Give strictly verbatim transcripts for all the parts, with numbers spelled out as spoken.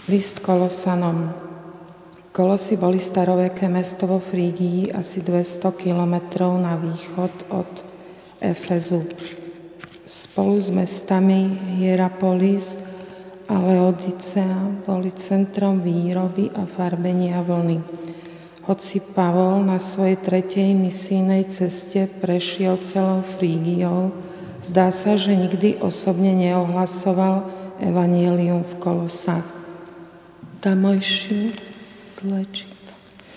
List Kolosanom. Kolosy boli staroveké mesto vo Frígii, asi dvesto kilometrov na východ od Efezu. Spolu s mestami Hierapolis a Laodicea boli centrom výroby a farbenia vlny. Hoci Pavol na svojej tretej misijnej ceste prešiel celou Frígiou, zdá sa, že nikdy osobne neohlasoval evanjelium v Kolosách. Tamojšiu zlečito.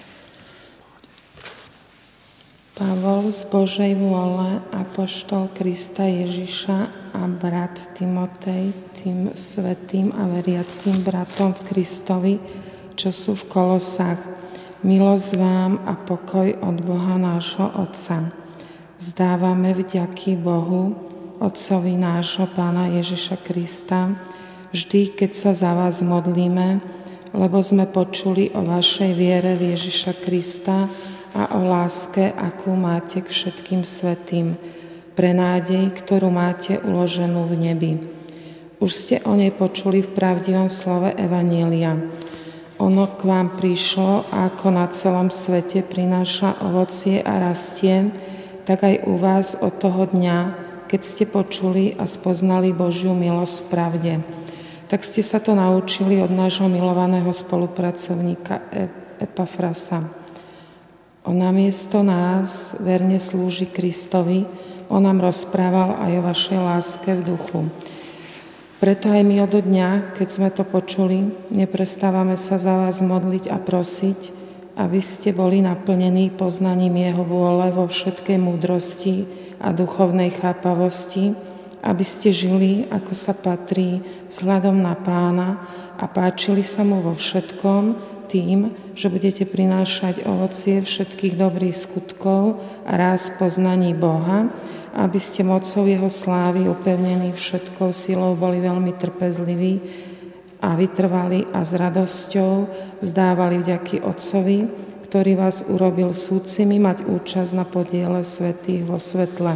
Pavol z Božej vôle, apoštol Krista Ježiša a brat Timotej, tým svätým a veriacím bratom v Kristovi, čo sú v Kolosách. Milosť vám a pokoj od Boha nášho Otca. Vzdávame vďaky Bohu, Otcovi nášho Pána Ježiša Krista, vždy, keď sa za vás modlíme, lebo sme počuli o vašej viere v Ježiša Krista a o láske, akú máte k všetkým svätým, pre nádej, ktorú máte uloženú v nebi. Už ste o nej počuli v pravdivom slove Evanjelia. Ono k vám prišlo a ako na celom svete prináša ovocie a rastie, tak aj u vás od toho dňa, keď ste počuli a spoznali Božiu milosť v pravde. Tak ste sa to naučili od nášho milovaného spolupracovníka Epafrasa. On namiesto nás verne slúži Kristovi, on nám rozprával aj o vašej láske v duchu. Preto aj my od dňa, keď sme to počuli, neprestávame sa za vás modliť a prosiť, aby ste boli naplnení poznaním Jeho vôle vo všetkej múdrosti a duchovnej chápavosti, aby ste žili, ako sa patrí, vzhľadom na Pána a páčili sa mu vo všetkom tým, že budete prinášať ovocie všetkých dobrých skutkov a ráz poznaní Boha, aby ste mocou Jeho slávy upevnení všetkou silou boli veľmi trpezliví a vytrvali a s radosťou vzdávali vďaky Otcovi, ktorý vás urobil súdcimi mať účasť na podiele svätých vo svetle.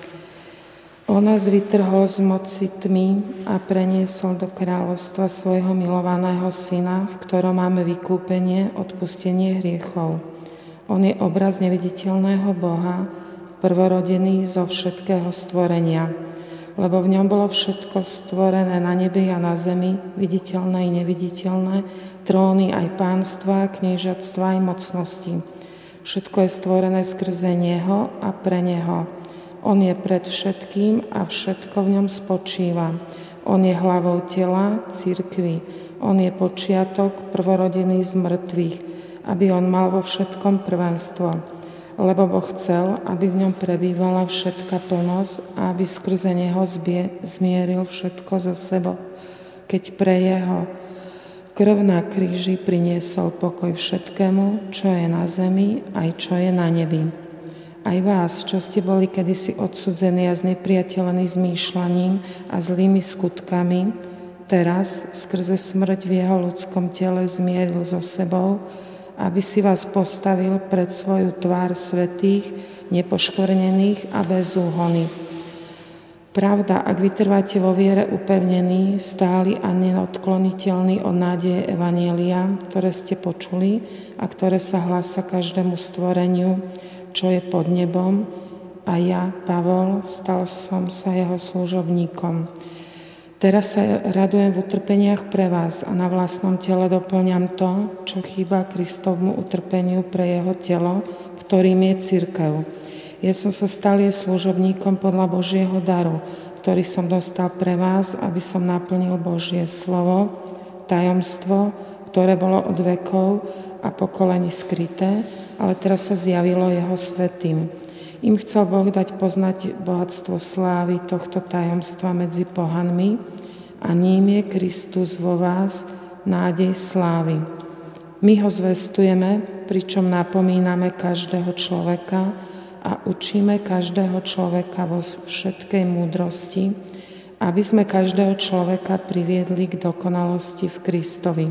On nás vytrhol z moci tmy a preniesol do kráľovstva svojho milovaného syna, v ktorom máme vykúpenie, odpustenie hriechov. On je obraz neviditeľného Boha, prvorodený zo všetkého stvorenia, lebo v ňom bolo všetko stvorené na nebi a na zemi, viditeľné i neviditeľné, tróny aj pánstva, kniežatstva aj mocnosti. Všetko je stvorené skrze Neho a pre Neho. On je pred všetkým a všetko v ňom spočíva. On je hlavou tela, cirkvi. On je počiatok, prvorodený z mŕtvych, aby on mal vo všetkom prvenstvo. Lebo Boh chcel, aby v ňom prebývala všetka plnosť a aby skrze Neho zbie, zmieril všetko zo sebou, keď pre Jeho krv na kríži priniesol pokoj všetkému, čo je na zemi, aj čo je na nebi. Aj vás, čo ste boli kedysi odsudzení a znepriateľení zmýšľaním a zlými skutkami, teraz skrze smrť v jeho ľudskom tele zmieril so sebou, aby si vás postavil pred svoju tvár svätých, nepoškvrnených a bez úhony. Pravda, ak vytrváte vo viere upevnení, stáli a neodkloniteľní od nádeje Evanjelia, ktoré ste počuli a ktoré sa hlása každému stvoreniu, čo je pod nebom, a ja, Pavol, stal som sa jeho služobníkom. Teraz sa radujem v utrpeniach pre vás a na vlastnom tele doplňam to, čo chýba Kristovmu utrpeniu pre jeho telo, ktorým je cirkev. Ja som sa stal jej služobníkom podľa Božieho daru, ktorý som dostal pre vás, aby som naplnil Božie slovo, tajomstvo, ktoré bolo od vekov a pokolení skryté, ale teraz sa zjavilo jeho svätým. Im chcel Boh dať poznať bohatstvo slávy tohto tajomstva medzi pohanmi a ním je Kristus vo vás, nádej slávy. My ho zvestujeme, pričom napomíname každého človeka a učíme každého človeka vo všetkej múdrosti, aby sme každého človeka priviedli k dokonalosti v Kristovi.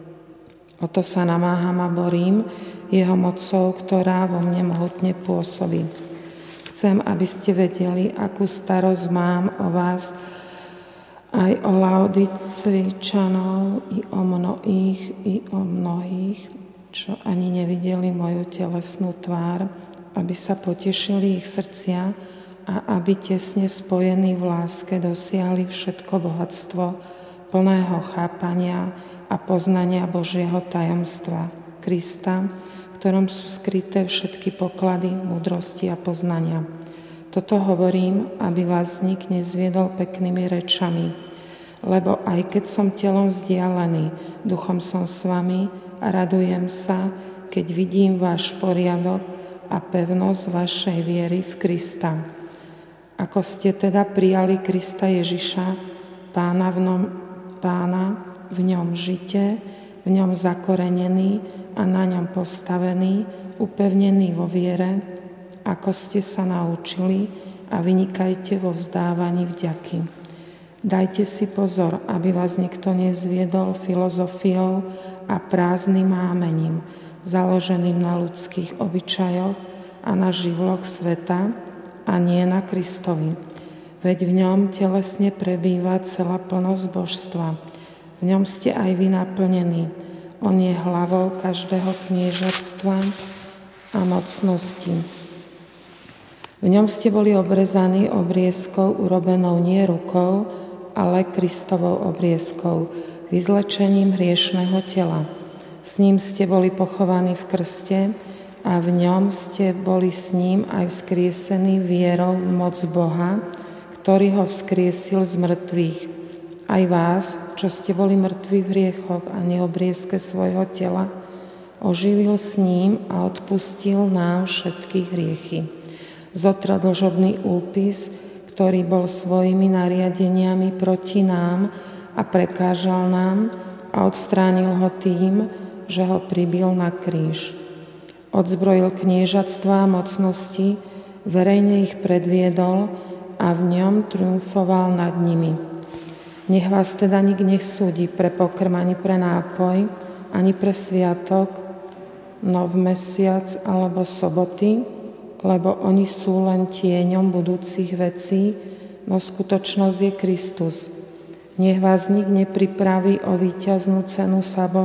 O to sa namáham a borím jeho mocou, ktorá vo mne mohutne pôsobí. Chcem, aby ste vedeli, akú starosť mám o vás aj o Laodicejčanov, i o mnohých, i o mnohých, čo ani nevideli moju telesnú tvár, aby sa potešili ich srdcia a aby tesne spojení v láske dosiahli všetko bohatstvo plného chápania a poznania Božieho tajomstva, Krista, v ktorom sú skryté všetky poklady múdrosti a poznania. Toto hovorím, aby vás nik nezviedol peknými rečami, lebo aj keď som telom vzdialený, duchom som s vami a radujem sa, keď vidím váš poriadok a pevnosť vašej viery v Krista. Ako ste teda prijali Krista Ježiša, Pána, v ňom, pána, v ňom žite, v ňom zakorenený a na ňom postavený, upevnený vo viere, ako ste sa naučili, a vynikajte vo vzdávaní vďaky. Dajte si pozor, aby vás nikto nezviedol filozofiou a prázdnym mámením, založeným na ľudských obyčajoch a na živloch sveta, a nie na Kristovi. Veď v ňom telesne prebýva celá plnosť božstva. V ňom ste aj vy naplnení. On je hlavou každého kniežatstva a mocnosti. V ňom ste boli obrezaní obriezkou urobenou nie rukou, ale Kristovou obriezkou, vyzlečením hriešného tela. S ním ste boli pochovaní v krste a v ňom ste boli s ním aj vzkriesení vierou v moc Boha, ktorý ho vzkriesil z mŕtvych. Aj vás, čo ste boli mŕtvi v hriechoch a neobriezke svojho tela, oživil s ním a odpustil nám všetky hriechy. Zotrel dlžobný úpis, ktorý bol svojimi nariadeniami proti nám a prekážal nám, a odstránil ho tým, že ho pribil na kríž. Odzbrojil kniežatstva a mocnosti, verejne ich predviedol a v ňom triumfoval nad nimi. Nech vás teda nik nesúdi pre pokrm ani pre nápoj, ani pre sviatok, nov mesiac alebo soboty, lebo oni sú len tieňom budúcich vecí, no skutočnosť je Kristus. Nech vás nik nepripraví o víťaznú cenu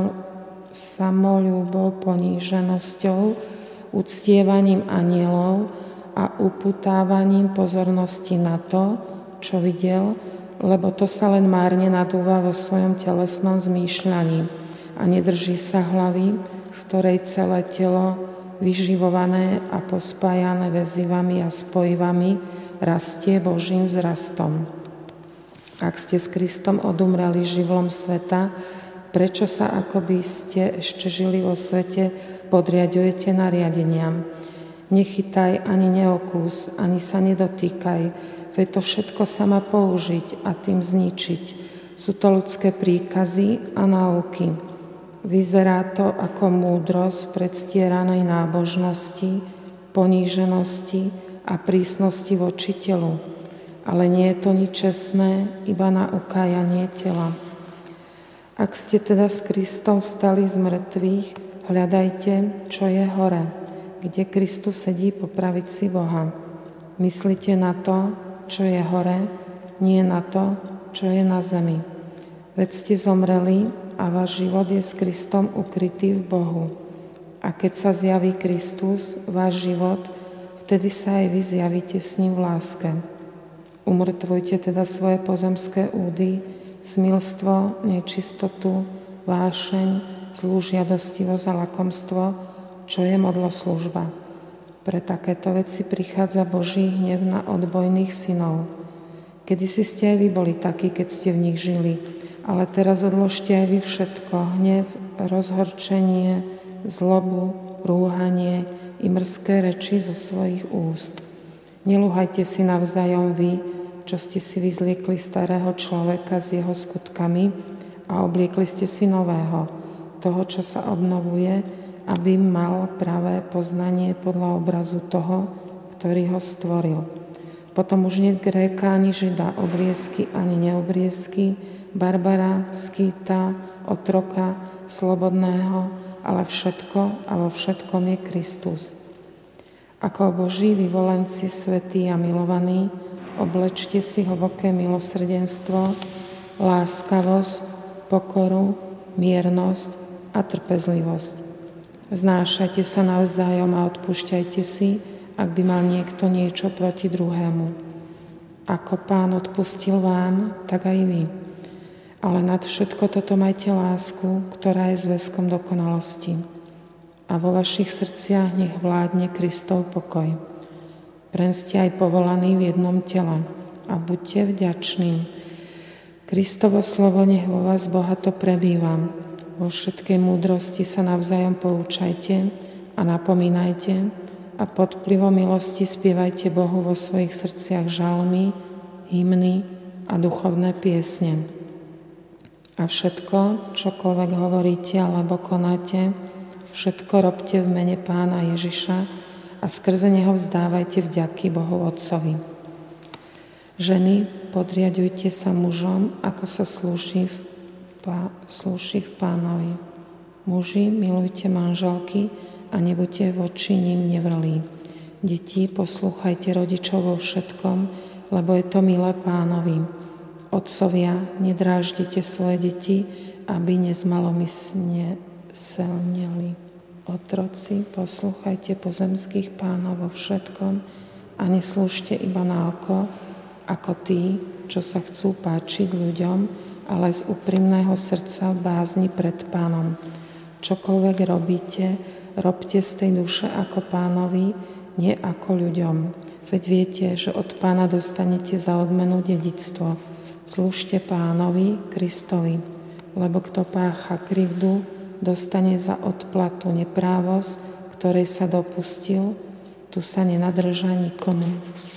samoľúbou, poníženosťou, uctievaním anielov a uputávaním pozornosti na to, čo videl, lebo to sa len márne nadúva vo svojom telesnom zmýšľaní a nedrží sa hlavy, z ktorej celé telo, vyživované a pospájané väzivami a spojivami, rastie Božím vzrastom. Ak ste s Kristom odumreli živlom sveta, prečo sa, ako by ste ešte žili vo svete, podriadujete nariadeniam? Nechytaj ani neokús, ani sa nedotýkaj, veď to všetko sa má použiť a tým zničiť. Sú to ľudské príkazy a náuky. Vyzerá to ako múdrosť predstieranej nábožnosti, poníženosti a prísnosti voči telu. Ale nie je to nič čestné, iba na ukájanie tela. Ak ste teda s Kristom stali z mŕtvych, hľadajte, čo je hore, kde Kristus sedí po pravici Boha. Myslite na to, čo je hore, nie na to, čo je na zemi. Veď ste zomreli a váš život je s Kristom ukrytý v Bohu. A keď sa zjaví Kristus, váš život, vtedy sa aj vy zjavíte s ním v láske. Umrtvujte teda svoje pozemské údy, smilstvo, nečistotu, vášeň, zlú žiadostivosť a lakomstvo, čo je modloslužba. Pre takéto veci prichádza Boží hnev na odbojných synov. Kedysi ste aj vy boli takí, keď ste v nich žili, ale teraz odložte aj vy všetko, hnev, rozhorčenie, zlobu, rúhanie i mrzké reči zo svojich úst. Nelúhajte si navzájom vy, čo ste si vyzliekli starého človeka s jeho skutkami a obliekli ste si nového, toho, čo sa obnovuje, aby mal pravé poznanie podľa obrazu toho, ktorý ho stvoril. Potom už nie Gréka ani Žida, obriezky ani neobriezky, Barbara, skýta, otroka, slobodného, ale všetko a vo všetkom je Kristus. Ako Boží vyvolenci, svätí a milovaní, oblečte si hlboké milosrdenstvo, láskavosť, pokoru, miernosť a trpezlivosť. Znášajte sa navzájom a odpúšťajte si, ak by mal niekto niečo proti druhému. Ako Pán odpustil vám, tak aj vy. Ale nad všetko toto majte lásku, ktorá je zväzkom dokonalosti. A vo vašich srdciach nech vládne Kristov pokoj. Preň ste aj povolaní v jednom tele a buďte vďační. Kristovo slovo nech vo vás bohato prebýva. Vo všetkej múdrosti sa navzájom poučajte a napomínajte a pod vplyvom milosti spievajte Bohu vo svojich srdciach žalmy, hymny a duchovné piesne. A všetko, čokoľvek hovoríte alebo konáte, všetko robte v mene Pána Ježiša a skrze Neho vzdávajte vďaky Bohu Otcovi. Ženy, podriaďujte sa mužom, ako sa slúši v, pá, slúši v Pánovi. Muži, milujte manželky a nebuďte voči nim nevrlí. Deti, poslúchajte rodičov vo všetkom, lebo je to milé Pánovi. Otcovia, nedráždite svoje deti, aby nezmalomyslne selneli. Otroci, poslúchajte pozemských pánov vo všetkom a neslúžte iba na oko, ako tí, čo sa chcú páčiť ľuďom, ale z úprimného srdca bázni pred Pánom. Čokoľvek robíte, robte z tej duše ako Pánovi, nie ako ľuďom. Veď viete, že od Pána dostanete za odmenu dedičstvo. Slúžte Pánovi, Kristovi, lebo kto pácha krivdu, dostane za odplatu neprávosť, ktorej sa dopustil, tu sa nenadrža nikomu.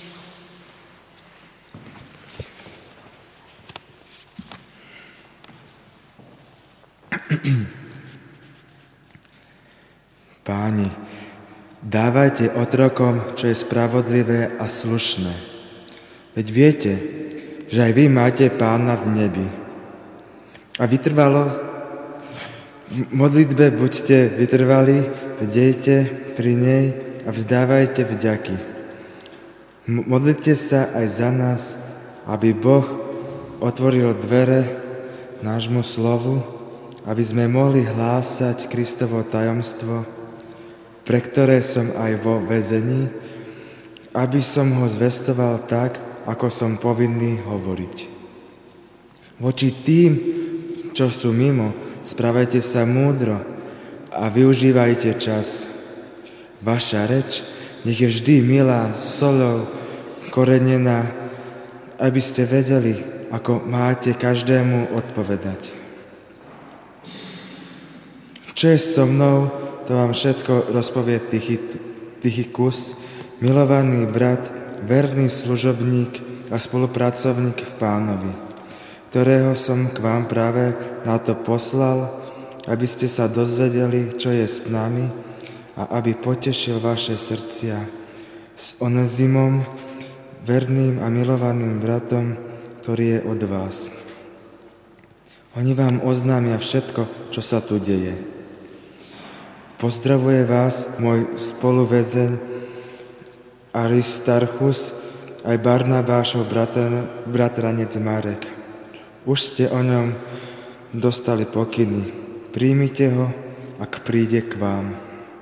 Páni, dávajte otrokom, čo je spravodlivé a slušné. Veď viete, že aj vy máte Pána v nebi. A vytrvalo v modlitbe buďte vytrvali, bdejte pri nej a vzdávajte vďaky. Modlite sa aj za nás, aby Boh otvoril dvere nášmu slovu, aby sme mohli hlásať Kristovo tajomstvo, pre ktoré som aj vo väzení, aby som ho zvestoval tak, ako som povinný hovoriť. Voči tým, čo sú mimo, správajte sa múdro a využívajte čas. Vaša reč nech je vždy milá, soľou korenená, aby ste vedeli, ako máte každému odpovedať. Čo je so mnou, to vám všetko rozpovie Tychikus, milovaný brat, verný služobník a spolupracovník v Pánovi, ktorého som k vám práve na to poslal, aby ste sa dozvedeli, čo je s nami a aby potešil vaše srdcia s Onezimom, verným a milovaným bratom, ktorý je od vás. Oni vám oznámia všetko, čo sa tu deje. Pozdravuje vás môj spoluväzeň Aristarchus, aj Barnabášov bratranec Marek. Už ste o ňom dostali pokyny. Príjmite ho, ak príde k vám.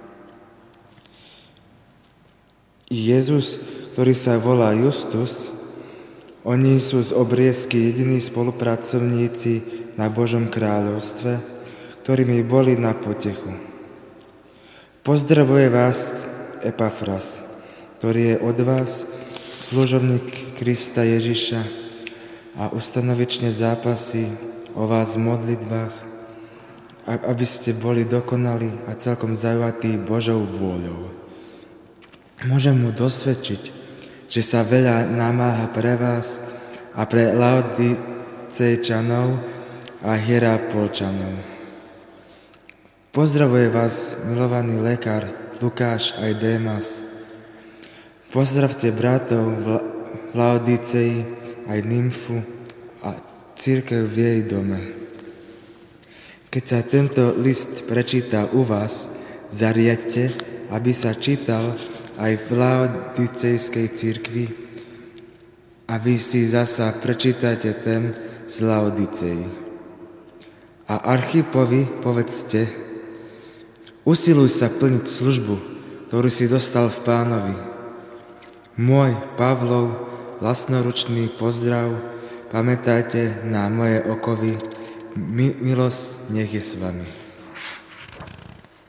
Jezus, ktorý sa volá Justus, oni sú z obriezky jediní spolupracovníci na Božom kráľovstve, ktorí mi boli na potechu. Pozdravuje vás Epafras, ktorý je od vás, služobník Krista Ježiša a ustanovične zápasí o vás v modlitbách, aby ste boli dokonali a celkom zajatí Božou vôľou. Môžem mu dosvedčiť, že sa veľa namáha pre vás a pre Laodicejčanov a Hierapolčanov. Pozdravuje vás milovaný lekár Lukáš aj Démas. Pozdravte bratov v Laodiceji aj Nymfu a cirkev v jej dome. Keď sa tento list prečíta u vás, zariaďte, aby sa čítal aj v Laodicejskej cirkvi a vy si zasa prečítajte ten z Laodicei. A Archipovi povedzte, usiluj sa plniť službu, ktorú si dostal v Pánovi. Môj Pavlov vlastnoručný pozdrav, pamätajte na moje okovy, Mi- milosť nech je s vami.